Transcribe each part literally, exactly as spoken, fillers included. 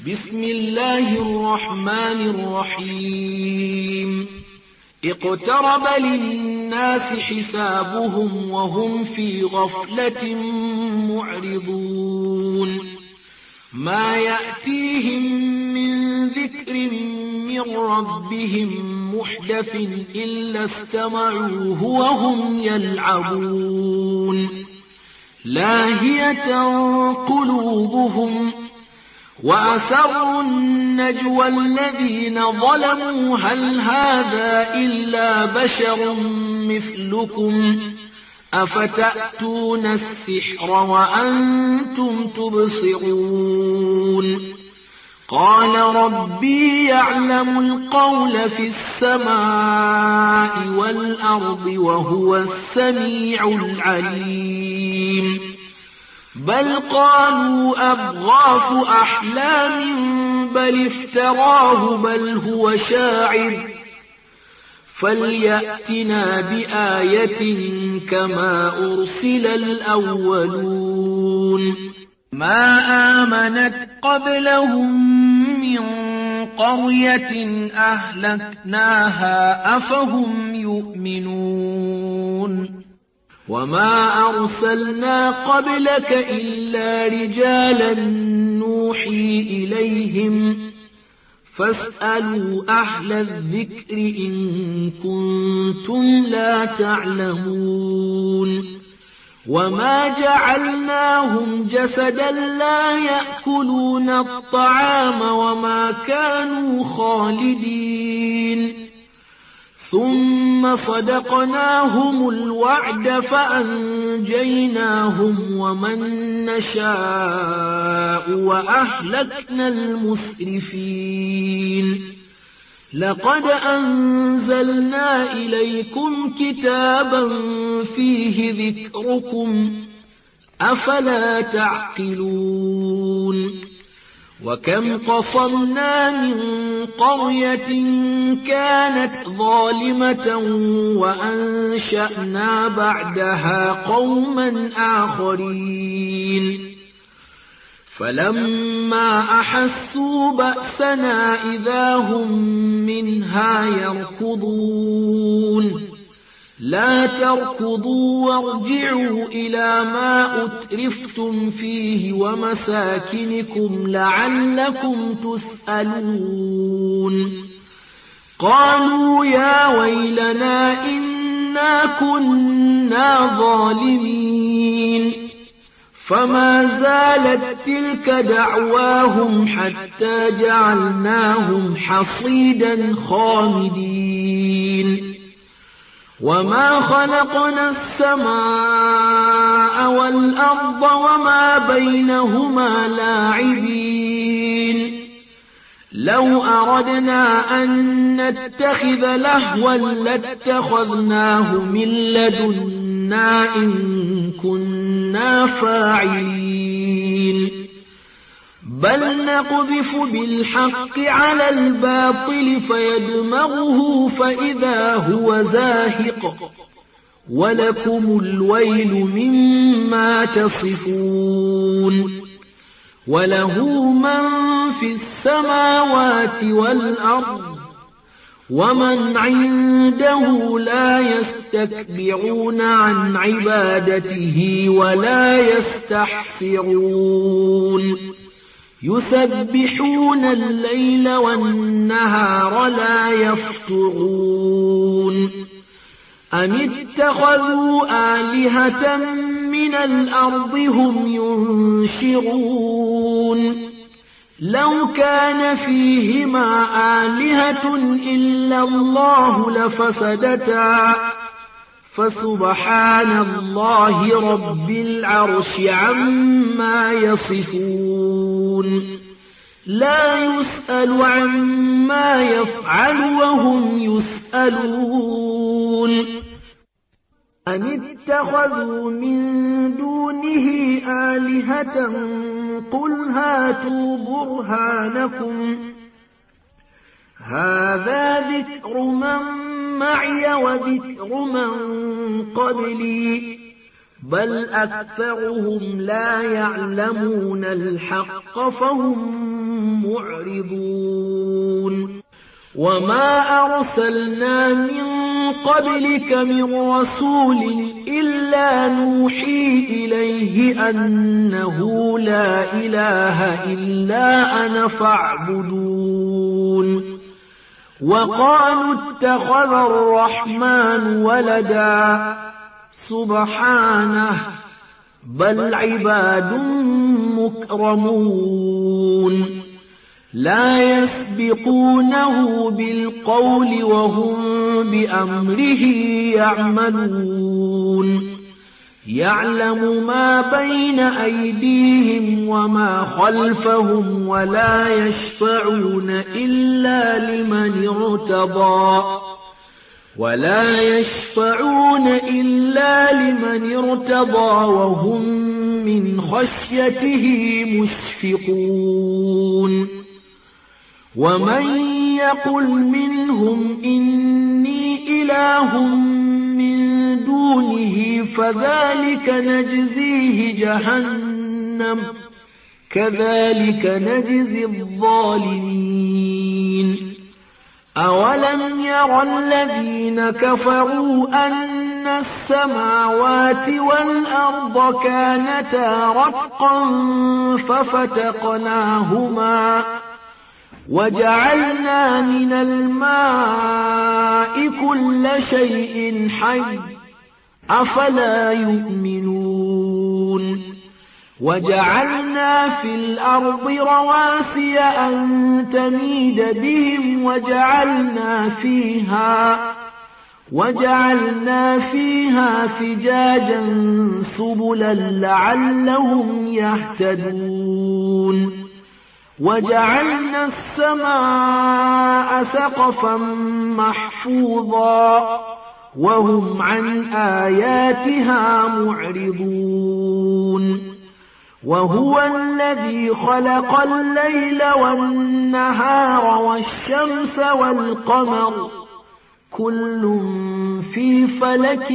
بسم الله الرحمن الرحيم اقترب للناس حسابهم وهم في غفلة معرضون ما يأتيهم من ذكر من ربهم محدث إلا استمعوه وهم يلعبون لاهية قلوبهم وأسروا النجوى الذين ظلموا هل هذا إلا بشر مثلكم أفتأتون السحر وأنتم تبصرون قال ربي يعلم القول في السماء والأرض وهو السميع العليم بل قالوا أضغاث أحلام بل افتراه بل هو شاعر فليأتنا بآية كما أرسل الأولون ما آمنت قبلهم من قرية أهلكناها أفهم يؤمنون وما أرسلنا قبلك إلا رجالا نوحي إليهم فاسألوا أهل الذكر إن كنتم لا تعلمون وما جعلناهم جسدا لا يأكلون الطعام وما كانوا خالدين ثم صدقناهم الوعد فأنجيناهم ومن نشاء وأهلكنا المسرفين لقد أنزلنا إليكم كتابا فيه ذكركم أفلا تعقلون وكم قصمنا من قرية كانت ظالمة وأنشأنا بعدها قوما آخرين فلما أحسوا بأسنا إذا هم منها يركضون لا تركضوا وارجعوا إلى ما أترفتم فيه ومساكنكم لعلكم تسألون قالوا يا ويلنا إنا كنا ظالمين فما زالت تلك دعواهم حتى جعلناهم حصيدا خامدين وما خلقنا السماء والأرض وما بينهما لاعبين لو أردنا أن نتخذ لهوا لاتخذناه من لدنا إن كنا فاعلين بل نقذف بالحق على الباطل فيدمغه فإذا هو زاهق ولكم الويل مما تصفون وله من في السماوات والأرض ومن عنده لا يستكبرون عن عبادته ولا يستحسرون يسبحون الليل والنهار لا يفترون أم اتخذوا آلهة من الأرض هم ينشرون لو كان فيهما آلهة إلا الله لفسدتا فسبحان الله رب العرش عما يصفون لا يسأل عما يفعل وهم يسألون أم اتخذوا من دونه آلهة قل هاتوا برهانكم هذا ذكر من معي وذكر من قبلي بل أكثرهم لا يعلمون الحق فهم معرضون وما أرسلنا من قبلك من رسول إلا نوحي إليه أنه لا إله إلا أنا فاعبدون وقالوا اتخذ الرحمن ولدا سبحانه بل عباد مكرمون لا يسبقونه بالقول وهم بأمره يعملون يعلم ما بين أيديهم وما خلفهم ولا يشفعون إلا لمن ارتضى ولا يشفعون إلا لمن ارتضى وهم من خشيته مشفقون ومن يقل منهم إني إله من دونه فذلك نجزيه جهنم كذلك نجزي الظالمين أولم ير الذين كفروا أن السماوات والأرض كانتا رتقا ففتقناهما وجعلنا من الماء كل شيء حي أفلا يؤمنون وجعلنا في الأرض رواسي أن تميد بهم وجعلنا فيها وجعلنا فيها فجاجا سبلا لعلهم يهتدون وجعلنا السماء سقفا محفوظا وهم عن آياتها معرضون وهو الذي خلق الليل والنهار والشمس والقمر كل في فلك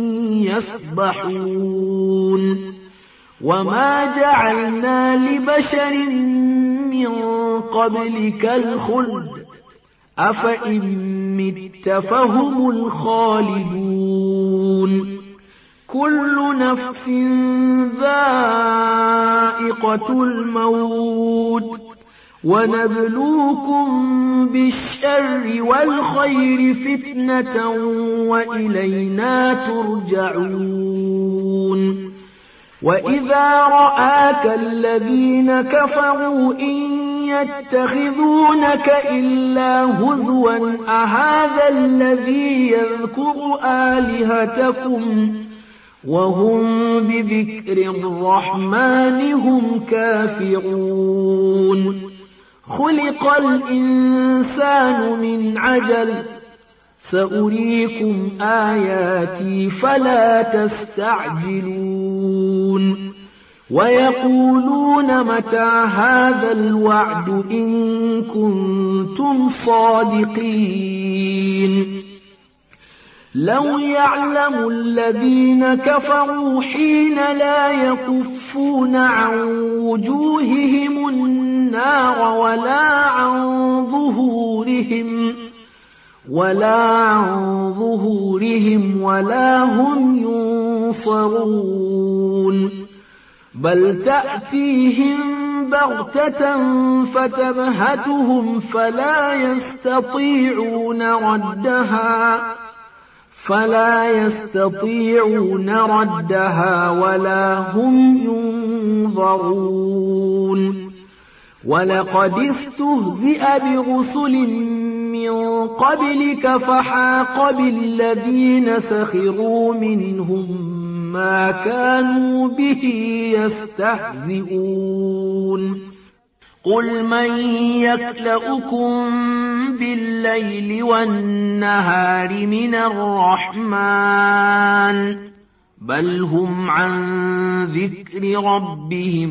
يسبحون وما جعلنا لبشر من قبلك الخلد أفإن مت فهم الخالدون كل نفس ذائقة الموت ونبلوكم بالشر والخير فتنة وإلينا ترجعون وإذا رآك الذين كفروا إن يتخذونك إلا هزوا أهذا الذي يذكر آلهتكم وهم بذكر الرحمن هم كافرون خلق الإنسان من عجل سأريكم آياتي فلا تستعجلون ويقولون متى هذا الوعد إن كنتم صادقين لو يعلم الذين كفروا حين لا يكفون عن وجوههم النار ولا عن ظهورهم ولا عن ظهورهم ولا هم ينصرون بل تأتيهم بغتة فتبهتهم فلا يستطيعون ردها فلا يستطيعون ردها ولا هم ينظرون ولقد استهزئ برسل من قبلك فحاق بالذين سخروا منهم ما كانوا به يستهزئون قل من يكلؤكم بالليل والنهار من الرحمن بل هم عن ذكر ربهم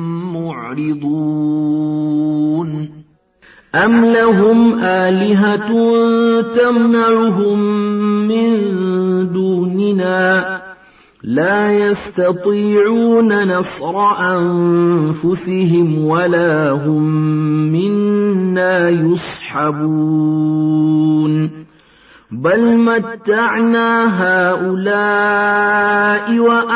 معرضون أم لهم آلهة تمنعهم من دوننا لا يستطيعون نصر أنفسهم ولا هم منا يصحبون بل متعنا هؤلاء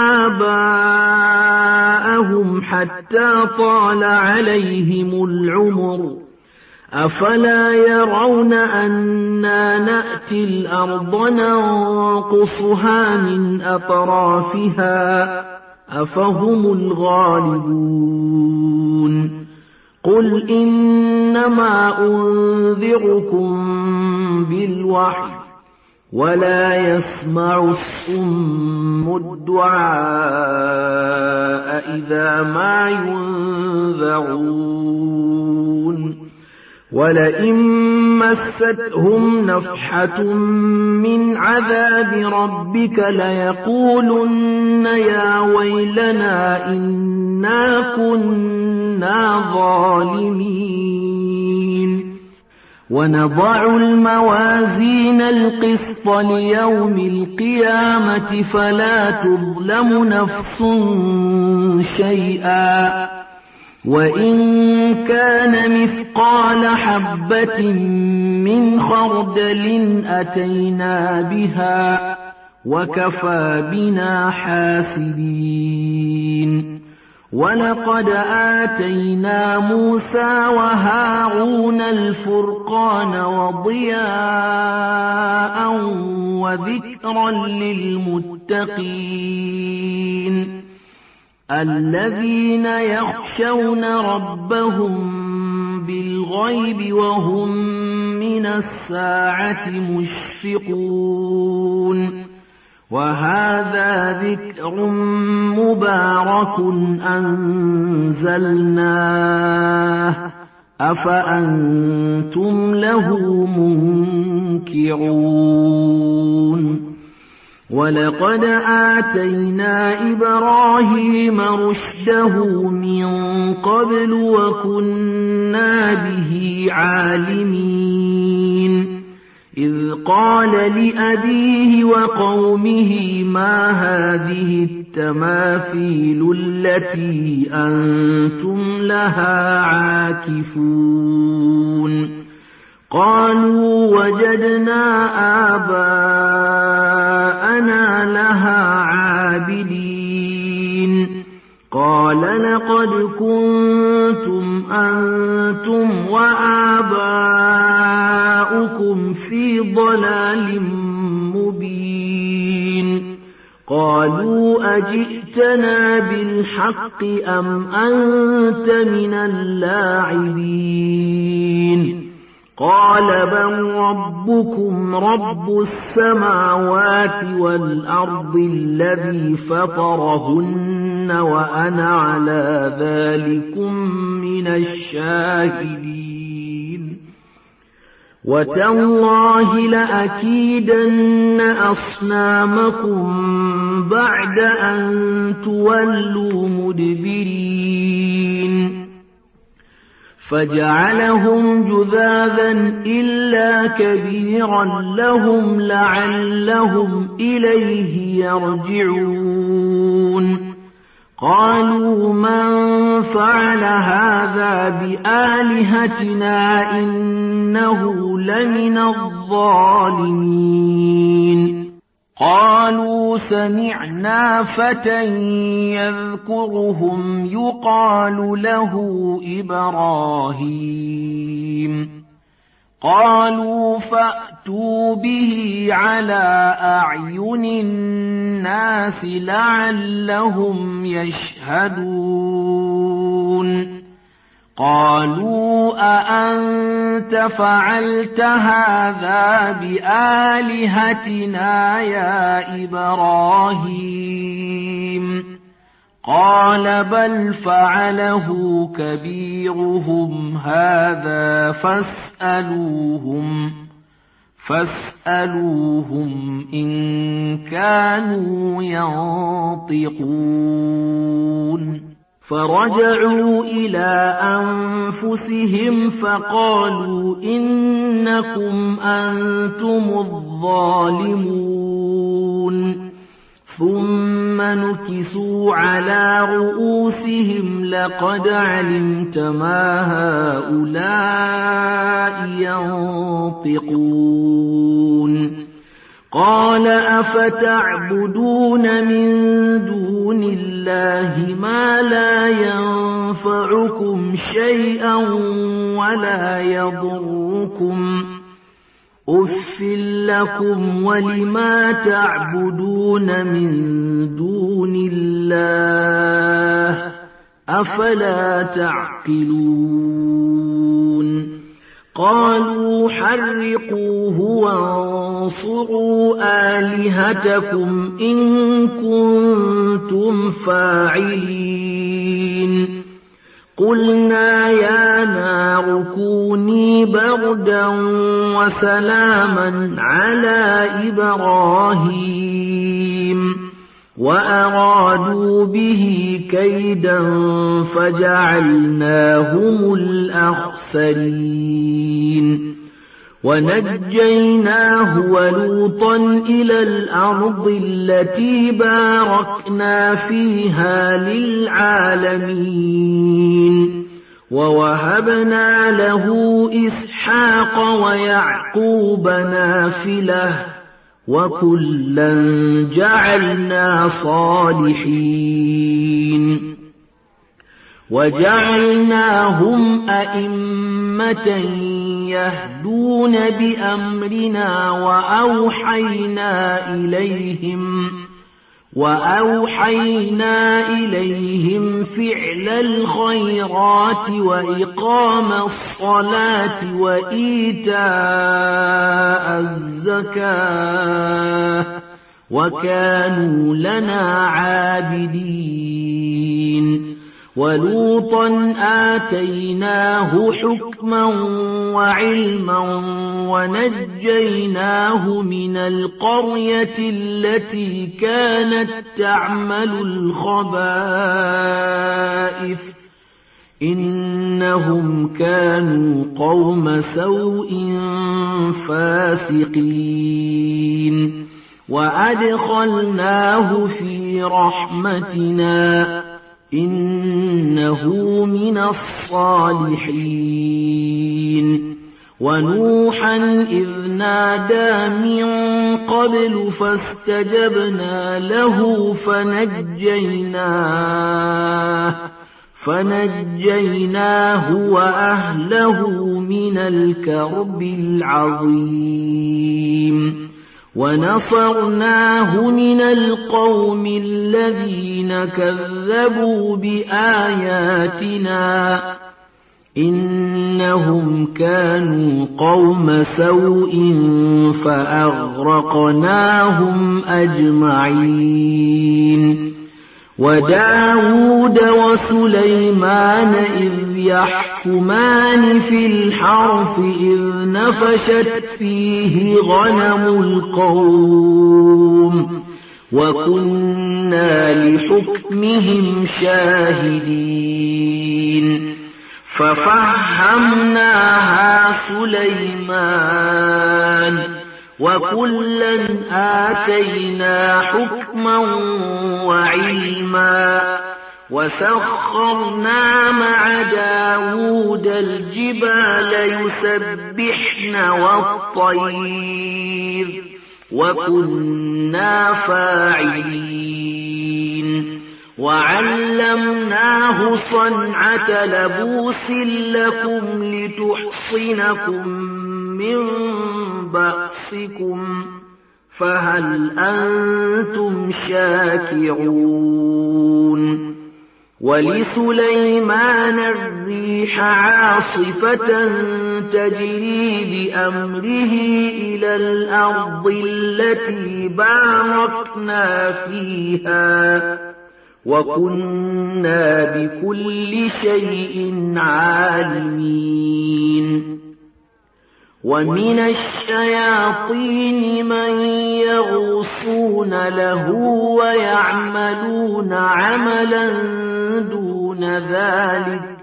وآباءهم حتى طال عليهم العمر أفلا يرون أنا نأتي الأرض ننقصها من أطرافها أفهم الغالبون قل إنما أنذركم بالوحي ولا يسمع الصم الدعاء إذا ما ينذرون ولئن مستهم نفحة من عذاب ربك ليقولن يا ويلنا إنا كنا ظالمين ونضع الموازين القسط ليوم القيامة فلا تظلم نفس شيئا وإن كان مثقال حبة من خردل أتينا بها وكفى بنا حاسبين ولقد آتينا موسى وهارون الفرقان وضياء وذكرا للمتقين الذين يخشون ربهم بالغيب وهم من الساعة مشفقون وهذا ذكر مبارك أنزلناه أفأنتم له منكرون ولقد آتينا إبراهيم رشده من قبل وكنا به عالمين إذ قال لأبيه وقومه ما هذه التماثيل التي أنتم لها عاكفون قالوا وجدنا آباءنا لها عابدين قال لقد كنتم أنتم وآباؤكم في ضلال مبين قالوا أجئتنا بالحق أم أنت من اللاعبين قال بل ربكم رب السماوات والأرض الذي فطرهن وأنا على ذلكم من الشاهدين وتالله لأكيدن أصنامكم بعد أن تولوا مدبرين فجعلهم جذاذا إلا كبيرا لهم لعلهم إليه يرجعون قالوا من فعل هذا بآلهتنا إنه لمن الظالمين قالوا سمعنا فتى يذكرهم يقال له إبراهيم قالوا فأتوا به على أعين الناس لعلهم يشهدون قالوا أأنت فعلت هذا بآلهتنا يا إبراهيم قال بل فعله كبيرهم هذا فاسألوهم فاسألوهم إن كانوا ينطقون فرجعوا إلى أنفسهم فقالوا إنكم أنتم الظالمون ثم نكسوا على رؤوسهم لقد علمت ما هؤلاء ينطقون قال أفتعبدون من دون الله ما لا ينفعكم شيئا ولا يضركم أُفٍّ لكم ولما تعبدون من دون الله أفلا تعقلون قالوا حرقوه وانصروا آلهتكم إن كنتم فاعلين قلنا يا نار كوني بردا وسلاما على إبراهيم وأرادوا به كيدا فجعلناهم الأخسرين ونجيناه ولوطا إلى الأرض التي باركنا فيها للعالمين ووهبنا له إسحاق ويعقوب نافلة وكلا جعلنا صالحين وجعلناهم أئمة يهدون بأمرنا وأوحينا إليهم وأوحينا إليهم فعل الخيرات وإقام الصلاة وإيتاء الزكاة وكانوا لنا عابدين ولوطا آتيناه حكما وعلما ونجيناه من القرية التي كانت تعمل الخبائث إنهم كانوا قوم سوء فاسقين وأدخلناه في رحمتنا إنه من الصالحين ونوحا إذ نادى من قبل فاستجبنا له فنجيناه فنجيناه وأهله من الكرب العظيم ونصرناه من القوم الذين كذبوا بآياتنا إنهم كانوا قوم سوء فأغرقناهم أجمعين وداود وسليمان إذ يحكمان في الحرث إذ نفشت فيه غنم القوم وكنا لحكمهم شاهدين ففهمناها سليمان وكلا آتينا حكما وعلما وسخرنا مع داود الجبال يسبحن والطير وكنا فاعلين وعلمناه صنعة لبوس لكم لتحصنكم من بأسكم فهل أنتم شاكرون ولسليمان الريح عاصفة تجري بأمره إلى الأرض التي باركنا فيها وكنا بكل شيء عالمين ومن الشياطين من يغوصون له ويعملون عملا دون ذلك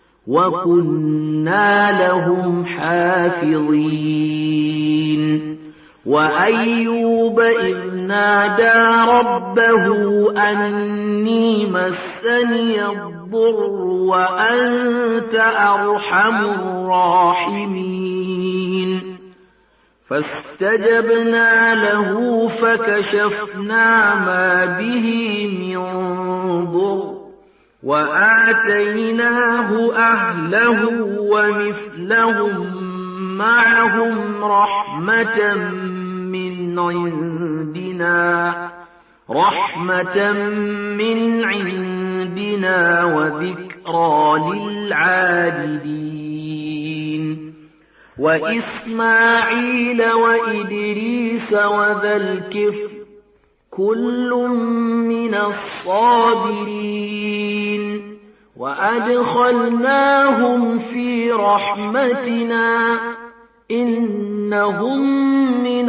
وكنا لهم حافظين وأيوب إذ نادى ربه أني مسني الضر وأنت أرحم الراحمين فاستجبنا له فكشفنا ما به من ضر وآتيناه أهله ومثلهم معهم رحمة من عندنا رحمة من عندنا وذكرى للعابدين وإسماعيل وإدريس وذا الكفل كل من الصابرين وأدخلناهم في رحمتنا إنهم من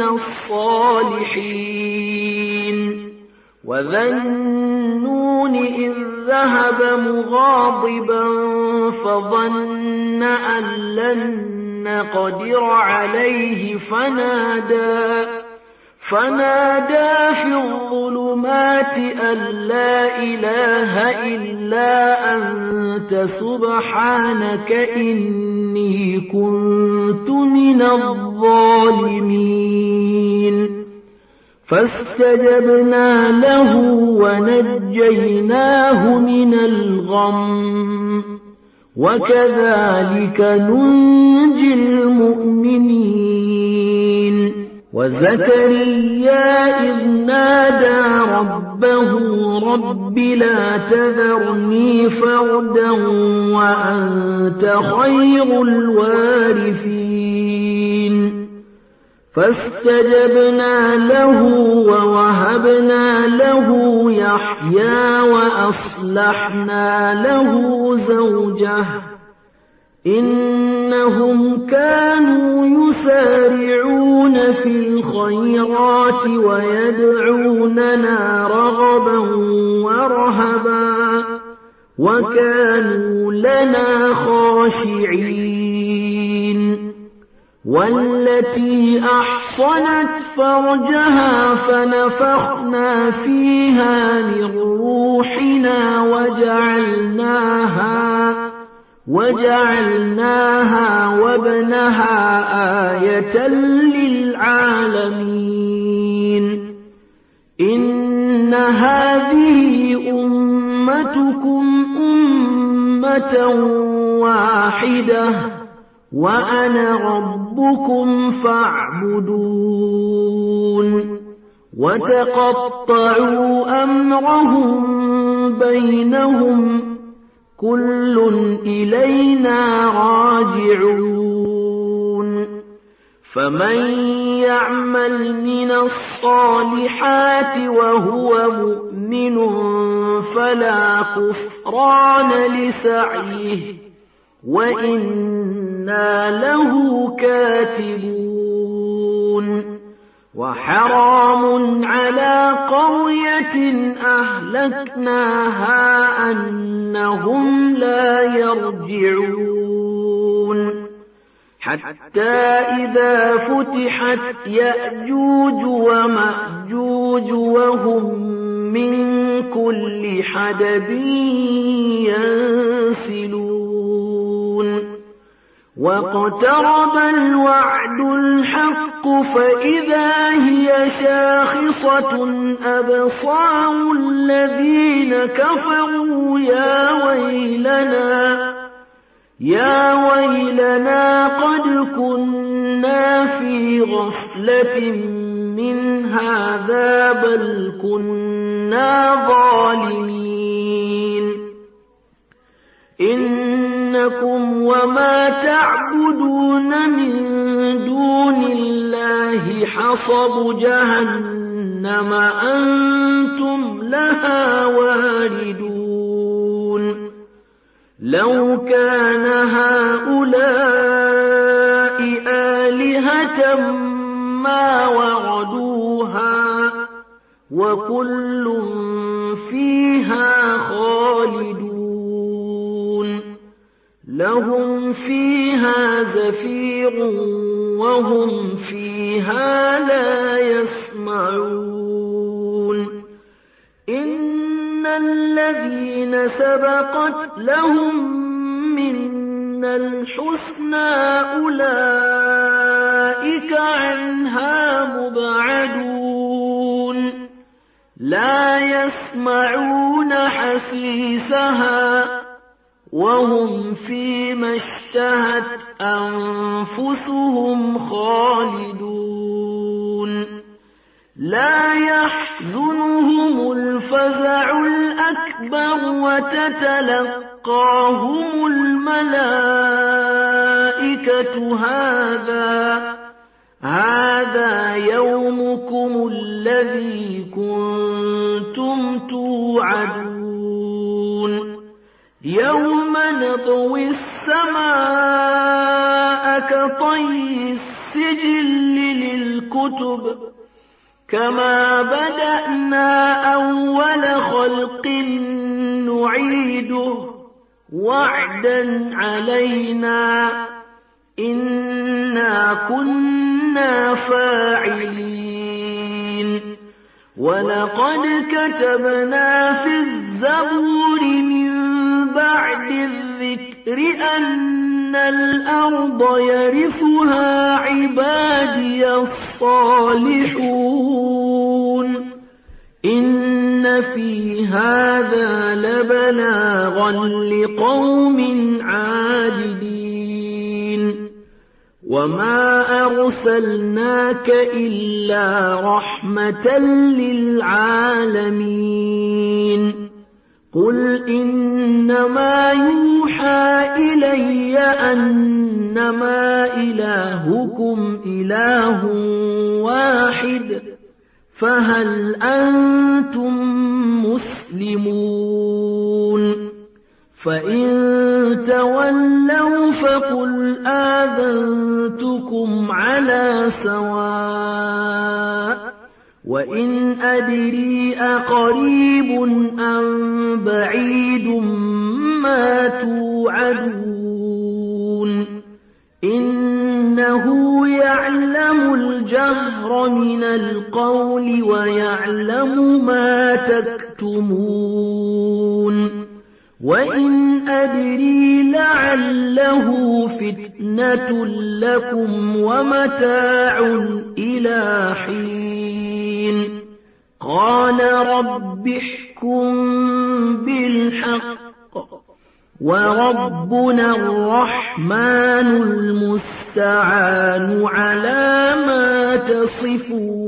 الصالحين وذا النون إذ ذهب مغاضبا فظن أن لن نقدر عليه فنادى فنادى في الظلمات أن لا إله إلا أنت سبحانك إني كنت من الظالمين فاستجبنا له ونجيناه من الغم وكذلك ننجي المؤمنين وزكريا إذ نادى ربه رب لا تذرني فردا وأنت خير الوارثين فاستجبنا له ووهبنا له يحيى وأصلحنا له زوجه إنهم كانوا يسارعون في الخيرات ويدعوننا رغبا ورهبا وكانوا لنا خاشعين والتي أحصنت فرجها فنفخنا فيها من روحنا وجعلناها وجعلناها وابنها آية للعالمين إن هذه أمتكم أمة واحدة وأنا ربكم فاعبدون وتقطعوا أمرهم بينهم كل إلينا راجعون فمن يعمل من الصالحات وهو مؤمن فلا كفران لسعيه وإنا له كاتبون وحرام على قرية أهلكناها أنهم لا يرجعون حتى إذا فتحت يأجوج ومأجوج وهم من كل حدب ينسلون واقترب الوعد الحق فإذا هي شاخصة أبصار الذين كفروا يا ويلنا يا ويلنا قد كنا في غفلة من هذا بل كنا ظالمين إنكم وما تعبدون من دون الله حصب جهنم أنتم لها واردون لو كان هؤلاء آلهة ما وردوها وكل فيها خالدون لهم فيها زفير وهم فيها لا يسمعون الَّذِينَ سَبَقَتْ لَهُم مِّنَّا الْحُسْنَىٰ أُولَٰئِكَ عَنْهَا مُبْعَدُونَ لَا يَسْمَعُونَ حَسِيسَهَا وَهُمْ فِيمَا اشْتَهَتْ أَنفُسُهُمْ خَالِدُونَ لَا يَحْزُنُهُمُ الْفَزَعُ الْأَكْبَرُ وَتَتَلَقَّاهُمُ الْمَلَائِكَةُ هَٰذَا هَٰذَا يَوْمُكُمُ الَّذِي كُنتُمْ تُوعَدُونَ يَوْمَ نَطْوِي السَّمَاءَ كَطَيِّ السِّجِلِّ لِلْكُتُبِ كَمَا بَدَأْنَا أَوَّلَ خَلْقٍ نُّعِيدُهُ وَعْدًا عَلَيْنَا إِنَّا كُنَّا فَاعِلِينَ وَلَقَدْ كَتَبْنَا فِي الزَّبُورِ مِن بَعْدِ الذِّكْرِ أَنَّ الْأَرْضَ يَرِثُهَا عِبَادِيَ الصَّالِحُونَ إِنَّ فِي هَٰذَا لَبَلَاغًا لِّقَوْمٍ عَابِدِينَ وَمَا أَرْسَلْنَاكَ إِلَّا رَحْمَةً لِّلْعَالَمِينَ قُلْ إِنَّمَا يُوحَىٰ إِلَيَّ أَنَّمَا إِلَٰهُكُمْ إِلَٰهٌ وَاحِدٌ فَهَلْ أَنتُم مُّسْلِمُونَ فَإِن تَوَلَّوْا فَقُلْ آذَنتُكُمْ عَلَىٰ سَوَاءٍ وَإِنْ أَدْرِي أَقَرِيبٌ أَم بَعِيدٌ مَّا تُوعَدُونَ إِنَّهُ يَعْلَمُ الْجَهْرَ مِنَ الْقَوْلِ وَيَعْلَمُ مَا تَكْتُمُونَ وَإِنْ أَدْرِي لَعَلَّهُ فِتْنَةٌ لَّكُمْ وَمَتَاعٌ إِلَىٰ حِينٍ قَالَ رَبِّ احْكُم بِالْحَقِّ وَرَبُّنَا الرَّحْمَٰنُ الْمُسْتَعَانُ عَلَىٰ مَا تَصِفُونَ